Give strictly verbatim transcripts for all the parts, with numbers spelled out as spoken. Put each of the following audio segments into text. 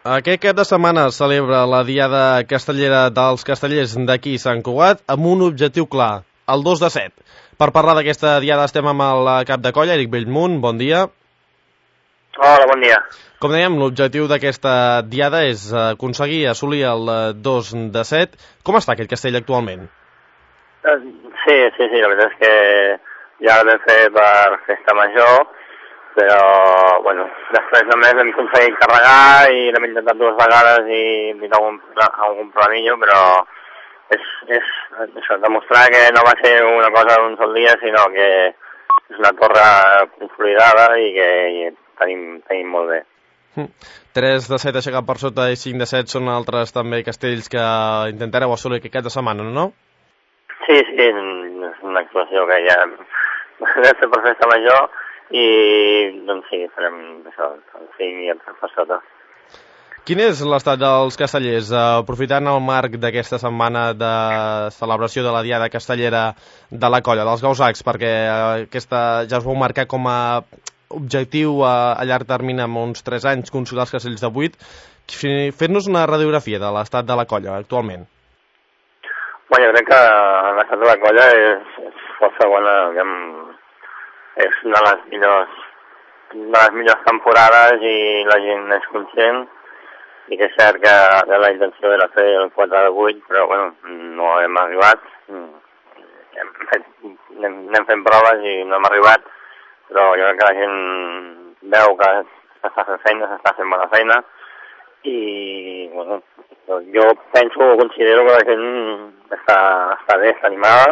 Aquest cap de setmana es celebra la Diada Castellera dels Castellers d'aquí Sant Cugat amb un objectiu clar, el dos de set. Per parlar d'aquesta Diada estem amb el cap de colla, Eric Bellmunt, bon dia. Hola, bon dia. Com dèiem, l'objectiu d'aquesta Diada és aconseguir assolir el dos de set. Com està aquest castell actualment? Sí, sí, sí, la veritat és que ja el vam fer per festa major, però, bueno, després només hem aconseguit carregar i l'hem intentat dues vegades i hem dit algun, algun problemillo, però és, és això, demostrar que no va ser una cosa d'un sol dia, sinó que és una torre consolidada i que i tenim, tenim molt bé. tres de set aixecat per sota i cinc de set són altres també castells que intentareu assolir aquest cap de setmana, no? Sí, sí, és una actuació que ja vam fer per festa major i doncs sí, farem això, el cinc i el tres per sota. Quin és l'estat dels castellers? Aprofitant el marc d'aquesta setmana de celebració de la Diada Castellera de la colla, dels Gausacs, perquè aquesta ja us vau marcar com a objectiu a, a llarg termini amb uns tres anys consolidar els castells de vuit. Fes-nos una radiografia de l'estat de la colla actualment. Bueno, jo crec que l'estat de la colla és, és força bona, diguem, és una de les millors, una de les millors temporades i la gent és conscient i que és cert que, que la intenció era fer el quatre de vuit, però bueno, no hem arribat. Hem fet, anem, anem fent proves i no hem arribat, però jo crec que la gent veu que s'està fent feina, s'està fent bona feina i bueno, jo penso, considero que la gent està, està bé, està animada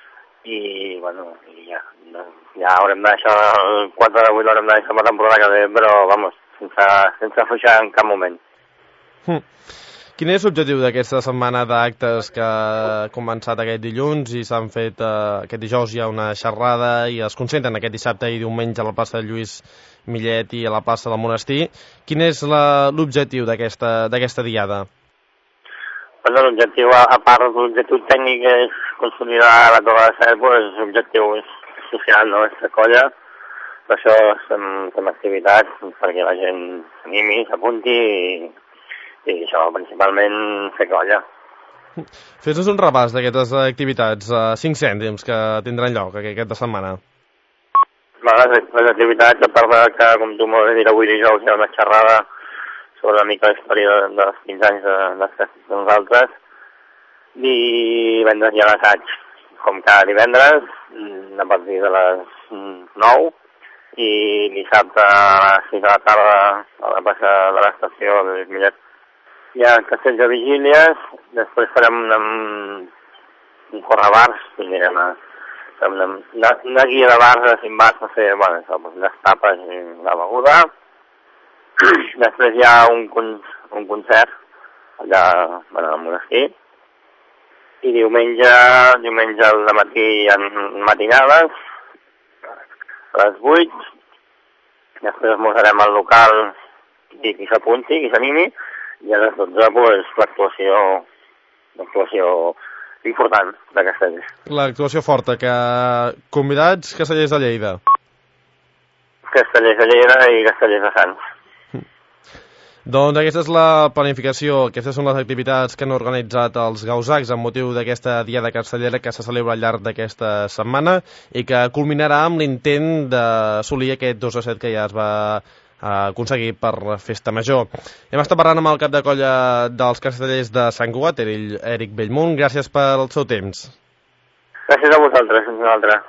i bueno, i ja, ja haurem de deixar el quatre de vuit, haurem de deixar la temporada que ve, però vamos, sense, sense afluixar en cap moment. Hm. Quin és l'objectiu d'aquesta setmana d'actes que ha començat aquest dilluns i s'han fet eh, aquest dijous hi ha una xerrada i es concentren aquest dissabte i diumenge a la plaça de Lluís Millet i a la plaça del Monestir? Quin és l'objectiu d'aquesta d'aquesta diada? Bueno, l'objectiu, a part de l'objectiu tècnic és consolidar la Torre de Set, pues, l'objectiu és social, no?, és la colla. Per això fem, fem activitats perquè la gent s'animi, s'apunti i i això, principalment, fer colla. Fes-nos un repàs d'aquestes activitats, uh, cinc cèntims que tindran lloc aquesta setmana. Les, les activitats, a part de que, com tu m'ho vas dir, avui dijous hi ha una xerrada sobre una mica la història de, dels quinze anys de, de, de nosaltres, i divendres hi ha l'assaig, com cada divendres, a partir de les nou, i dissabte a les sis de la tarda a la plaça de l'estació de Lluís Millet hi ha castells de vigílies, després farem una, un correbars, direm, una, una, una guia de bars de cinc bars per fer, bueno, això, les tapes i la beguda. Després hi ha un, un concert allà, bueno, al Monestir. I diumenge, diumenge al matí hi ha matinades, a les vuit. Després esmorzarem al local i qui s'apunti, qui s'animi. I a les dotze, pues, l'actuació l'actuació important de Castellers. L'actuació forta, que convidats Castellers de Lleida. Castellers de Lleida i Castellers de Sants. Doncs aquesta és la planificació, aquestes són les activitats que han organitzat els Gausacs amb motiu d'aquesta Diada Castellera que se celebra al llarg d'aquesta setmana i que culminarà amb l'intent d'assolir aquest dos a set que ja es va a aconseguir per festa major. Hem estat parlant amb el cap de colla dels castellers de Sant Cugat, Eric Bellmunt. Gràcies pel seu temps. Gràcies a vosaltres, fins una altra.